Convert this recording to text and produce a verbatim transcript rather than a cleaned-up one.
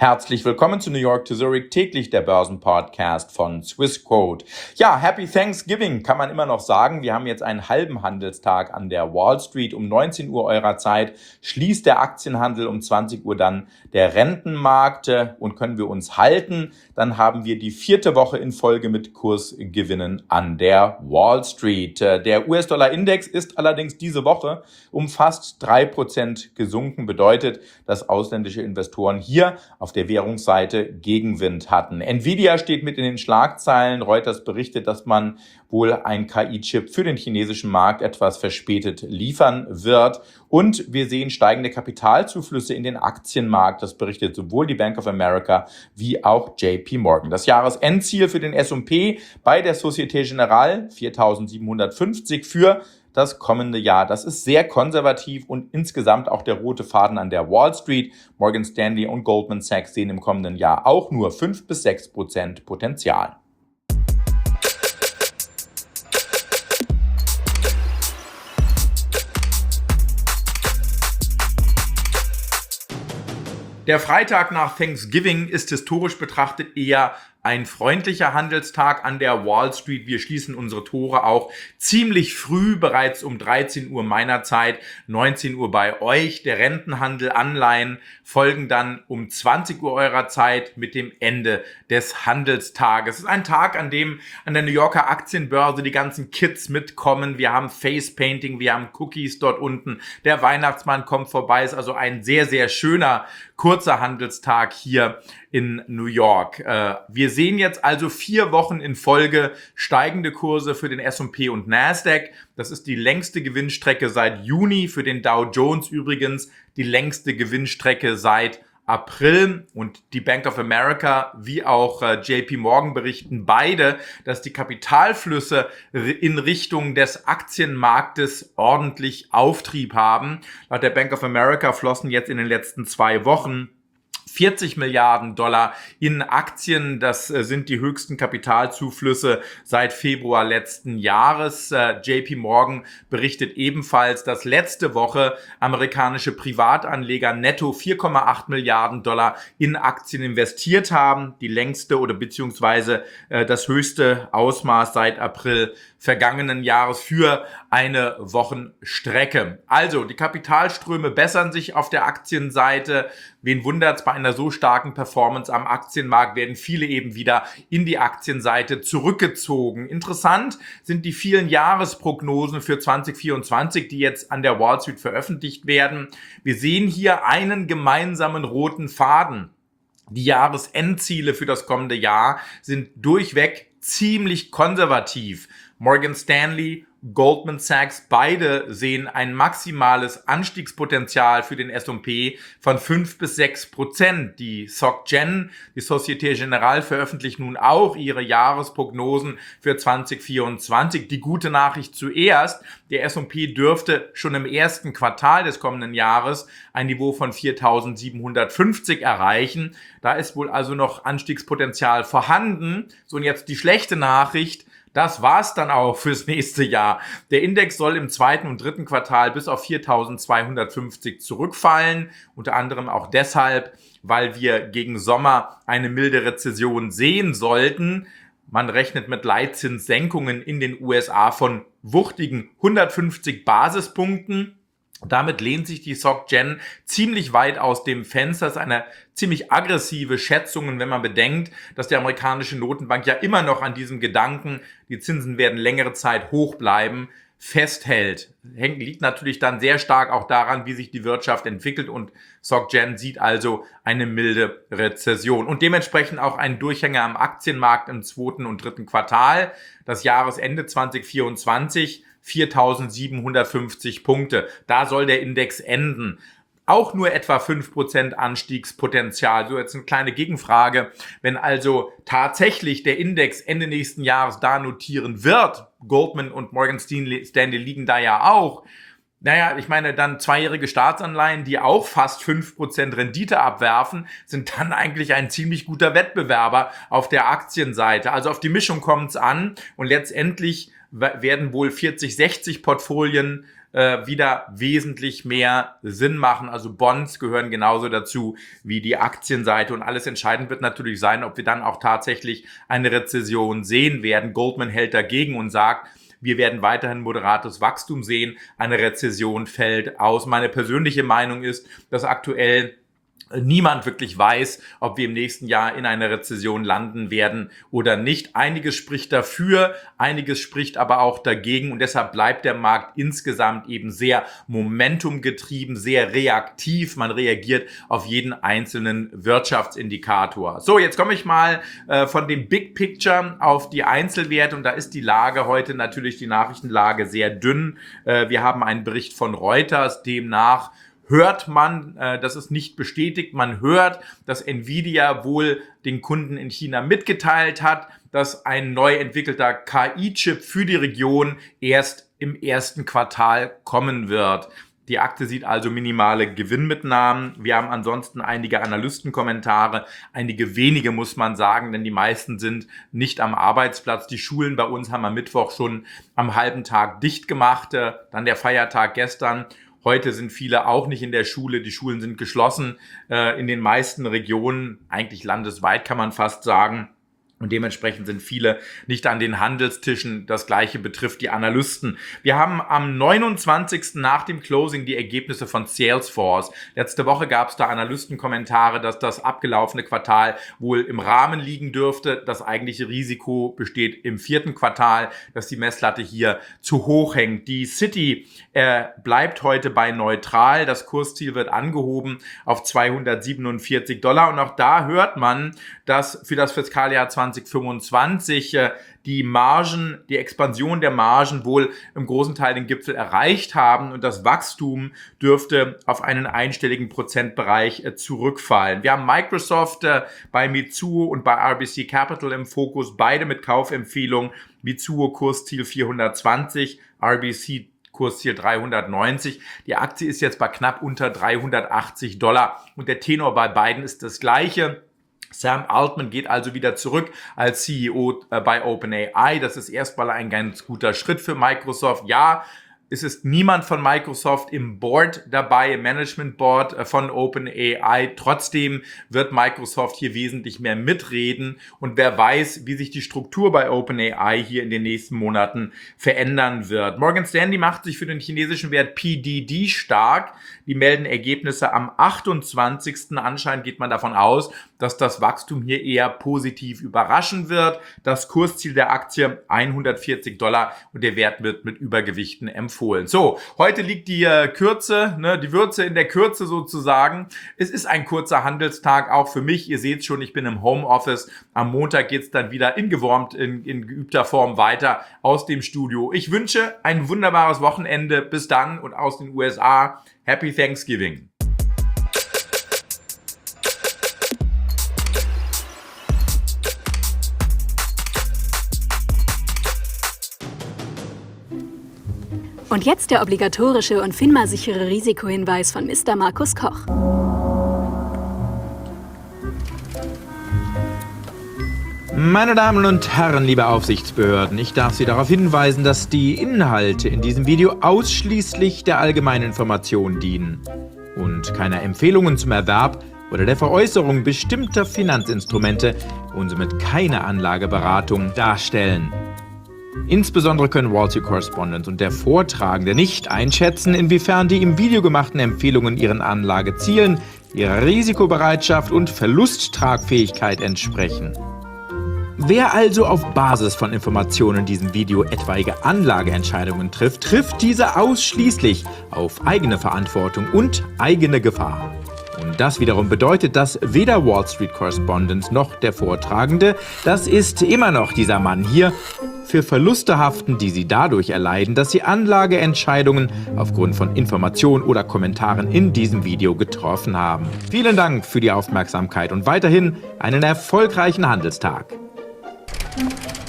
Herzlich willkommen zu New York to Zurich, täglich der Börsenpodcast von Swissquote. Ja, Happy Thanksgiving kann man immer noch sagen. Wir haben jetzt einen halben Handelstag an der Wall Street. Um neunzehn Uhr eurer Zeit schließt der Aktienhandel, um zwanzig Uhr dann der Rentenmarkt. Und können wir uns halten, dann haben wir die vierte Woche in Folge mit Kursgewinnen an der Wall Street. Der U S-Dollar-Index ist allerdings diese Woche um fast drei Prozent gesunken. Bedeutet, dass ausländische Investoren hier auf der Währungsseite Gegenwind hatten. Nvidia steht mit in den Schlagzeilen. Reuters berichtet, dass man wohl ein K I-Chip für den chinesischen Markt etwas verspätet liefern wird. Und wir sehen steigende Kapitalzuflüsse in den Aktienmarkt. Das berichtet sowohl die Bank of America wie auch J P Morgan. Das Jahresendziel für den S und P bei der Societe Generale viertausendsiebenhundertfünfzig für das kommende Jahr. Das ist sehr konservativ und insgesamt auch der rote Faden an der Wall Street. Morgan Stanley und Goldman Sachs sehen im kommenden Jahr auch nur fünf bis sechs Prozent Potenzial. Der Freitag nach Thanksgiving ist historisch betrachtet eher ein freundlicher Handelstag an der Wall Street. Wir schließen unsere Tore auch ziemlich früh, bereits um dreizehn Uhr meiner Zeit, neunzehn Uhr bei euch. Der Rentenhandel, Anleihen folgen dann um zwanzig Uhr eurer Zeit mit dem Ende des Handelstages. Es ist ein Tag, an dem an der New Yorker Aktienbörse die ganzen Kids mitkommen. Wir haben Face Painting, wir haben Cookies dort unten. Der Weihnachtsmann kommt vorbei. Ist also ein sehr, sehr schöner, kurzer Handelstag hier in New York. Äh, wir sehen jetzt also vier Wochen in Folge steigende Kurse für den S und P und Nasdaq. Das ist die längste Gewinnstrecke seit Juni, für den Dow Jones übrigens die längste Gewinnstrecke seit April. Und die Bank of America wie auch äh, J P Morgan berichten beide, dass die Kapitalflüsse in Richtung des Aktienmarktes ordentlich Auftrieb haben. Laut der Bank of America flossen jetzt in den letzten zwei Wochen vierzig Milliarden Dollar in Aktien. Das sind die höchsten Kapitalzuflüsse seit Februar letzten Jahres. J P Morgan berichtet ebenfalls, dass letzte Woche amerikanische Privatanleger netto vier Komma acht Milliarden Dollar in Aktien investiert haben. Die längste oder beziehungsweise das höchste Ausmaß seit April vergangenen Jahres für eine Wochenstrecke. Also, die Kapitalströme bessern sich auf der Aktienseite. Wen wundert's, bei einer so starken Performance am Aktienmarkt werden viele eben wieder in die Aktienseite zurückgezogen. Interessant sind die vielen Jahresprognosen für zwanzig vierundzwanzig, die jetzt an der Wall Street veröffentlicht werden. Wir sehen hier einen gemeinsamen roten Faden. Die Jahresendziele für das kommende Jahr sind durchweg ziemlich konservativ. Morgan Stanley, Goldman Sachs, beide sehen ein maximales Anstiegspotenzial für den S und P von fünf bis sechs Prozent. Die Soc Gen, die Societe Generale, veröffentlicht nun auch ihre Jahresprognosen für zwanzig vierundzwanzig. Die gute Nachricht zuerst: Der S und P dürfte schon im ersten Quartal des kommenden Jahres ein Niveau von viertausendsiebenhundertfünfzig erreichen. Da ist wohl also noch Anstiegspotenzial vorhanden. So, und jetzt die schlechte Nachricht: Das war's dann auch fürs nächste Jahr. Der Index soll im zweiten und dritten Quartal bis auf viertausendzweihundertfünfzig zurückfallen. Unter anderem auch deshalb, weil wir gegen Sommer eine milde Rezession sehen sollten. Man rechnet mit Leitzinssenkungen in den U S A von wuchtigen hundertfünfzig Basispunkten. Damit lehnt sich die Soc Gen ziemlich weit aus dem Fenster. Das ist eine ziemlich aggressive Schätzung, wenn man bedenkt, dass die amerikanische Notenbank ja immer noch an diesem Gedanken, die Zinsen werden längere Zeit hoch bleiben, festhält. Hängt, liegt natürlich dann sehr stark auch daran, wie sich die Wirtschaft entwickelt, und Soc Gen sieht also eine milde Rezession und dementsprechend auch einen Durchhänger am Aktienmarkt im zweiten und dritten Quartal. Das Jahresende zwanzig vierundzwanzig viertausendsiebenhundertfünfzig Punkte. Da soll der Index enden. Auch nur etwa fünf Prozent Anstiegspotenzial. So, jetzt eine kleine Gegenfrage. Wenn also tatsächlich der Index Ende nächsten Jahres da notieren wird, Goldman und Morgan Stanley liegen da ja auch, naja, ich meine, dann zweijährige Staatsanleihen, die auch fast fünf Prozent Rendite abwerfen, sind dann eigentlich ein ziemlich guter Wettbewerber auf der Aktienseite. Also auf die Mischung kommt es an, und letztendlich werden wohl vierzig, sechzig Portfolien äh, wieder wesentlich mehr Sinn machen. Also Bonds gehören genauso dazu wie die Aktienseite. Und alles entscheidend wird natürlich sein, ob wir dann auch tatsächlich eine Rezession sehen werden. Goldman hält dagegen und sagt, wir werden weiterhin moderates Wachstum sehen. Eine Rezession fällt aus. Meine persönliche Meinung ist, dass aktuell niemand wirklich weiß, ob wir im nächsten Jahr in einer Rezession landen werden oder nicht. Einiges spricht dafür, einiges spricht aber auch dagegen und deshalb bleibt der Markt insgesamt eben sehr momentumgetrieben, sehr reaktiv. Man reagiert auf jeden einzelnen Wirtschaftsindikator. So, jetzt komme ich mal äh, von dem Big Picture auf die Einzelwerte und da ist die Lage heute natürlich, die Nachrichtenlage, sehr dünn. Äh, wir haben einen Bericht von Reuters, demnach hört man, äh, das ist nicht bestätigt, man hört, dass Nvidia wohl den Kunden in China mitgeteilt hat, dass ein neu entwickelter K I-Chip für die Region erst im ersten Quartal kommen wird. Die Aktie sieht also minimale Gewinnmitnahmen. Wir haben ansonsten einige Analystenkommentare, einige wenige muss man sagen, denn die meisten sind nicht am Arbeitsplatz. Die Schulen bei uns haben am Mittwoch schon am halben Tag dicht gemacht, äh, dann der Feiertag gestern. Heute sind viele auch nicht in der Schule, die Schulen sind geschlossen äh, in den meisten Regionen, eigentlich landesweit kann man fast sagen. Und dementsprechend sind viele nicht an den Handelstischen. Das Gleiche betrifft die Analysten. Wir haben am neunundzwanzigsten nach dem Closing die Ergebnisse von Salesforce. Letzte Woche gab es da Analystenkommentare, dass das abgelaufene Quartal wohl im Rahmen liegen dürfte. Das eigentliche Risiko besteht im vierten Quartal, dass die Messlatte hier zu hoch hängt. Die Citi äh, bleibt heute bei neutral. Das Kursziel wird angehoben auf zweihundertsiebenundvierzig Dollar. Und auch da hört man, dass für das Fiskaljahr zwanzig fünfundzwanzig äh, die Margen, die Expansion der Margen wohl im großen Teil den Gipfel erreicht haben und das Wachstum dürfte auf einen einstelligen Prozentbereich äh, zurückfallen. Wir haben Microsoft äh, bei Mitsuo und bei R B C Capital im Fokus, beide mit Kaufempfehlung. Mitsuo Kursziel vierhundertzwanzig, R B C Kursziel dreihundertneunzig. Die Aktie ist jetzt bei knapp unter dreihundertachtzig Dollar und der Tenor bei beiden ist das gleiche. Sam Altman geht also wieder zurück als C E O äh, bei OpenAI. Das ist erstmal ein ganz guter Schritt für Microsoft. Ja, es ist niemand von Microsoft im Board dabei, im Management Board äh, von OpenAI. Trotzdem wird Microsoft hier wesentlich mehr mitreden. Und wer weiß, wie sich die Struktur bei OpenAI hier in den nächsten Monaten verändern wird. Morgan Stanley macht sich für den chinesischen Wert P D D stark. Die melden Ergebnisse am achtundzwanzigsten Anscheinend geht man davon aus, dass das Wachstum hier eher positiv überraschen wird. Das Kursziel der Aktie hundertvierzig Dollar und der Wert wird mit Übergewichten empfohlen. So, heute liegt die äh, Kürze, ne, die Würze in der Kürze sozusagen. Es ist ein kurzer Handelstag, auch für mich. Ihr seht schon, ich bin im Homeoffice. Am Montag geht's dann wieder ingewärmt, in, in geübter Form weiter aus dem Studio. Ich wünsche ein wunderbares Wochenende. Bis dann und aus den U S A. Happy Thanksgiving. Und jetzt der obligatorische und FINMA-sichere Risikohinweis von Mister Markus Koch. Meine Damen und Herren, liebe Aufsichtsbehörden, ich darf Sie darauf hinweisen, dass die Inhalte in diesem Video ausschließlich der allgemeinen Information dienen und keine Empfehlungen zum Erwerb oder der Veräußerung bestimmter Finanzinstrumente und somit keine Anlageberatung darstellen. Insbesondere können Wall Street Correspondent und der Vortragende nicht einschätzen, inwiefern die im Video gemachten Empfehlungen ihren Anlagezielen, ihrer Risikobereitschaft und Verlusttragfähigkeit entsprechen. Wer also auf Basis von Informationen in diesem Video etwaige Anlageentscheidungen trifft, trifft diese ausschließlich auf eigene Verantwortung und eigene Gefahr. Und das wiederum bedeutet, dass weder Wall Street Correspondent noch der Vortragende, das ist immer noch dieser Mann hier, für Verluste haften, die sie dadurch erleiden, dass sie Anlageentscheidungen aufgrund von Informationen oder Kommentaren in diesem Video getroffen haben. Vielen Dank für die Aufmerksamkeit und weiterhin einen erfolgreichen Handelstag.